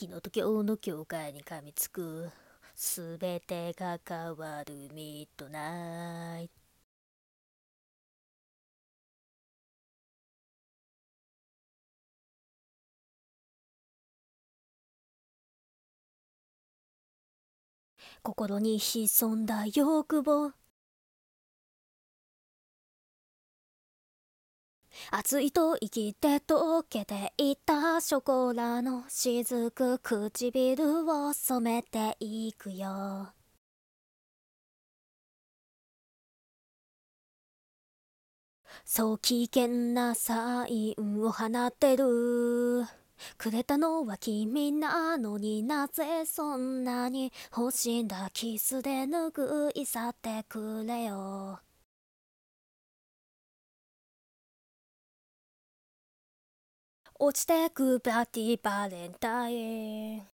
昨日と今日の境界に噛みつくすべてが変わるミッドナイト。心に潜んだ欲望、熱いと生きて溶けていたショコラの雫、唇を染めていくよ。そう危険なサインを放ってる。くれたのは君なのになぜそんなに欲しいんだ。キスで拭い去ってくれよ。落ちてくバティバレンタイン。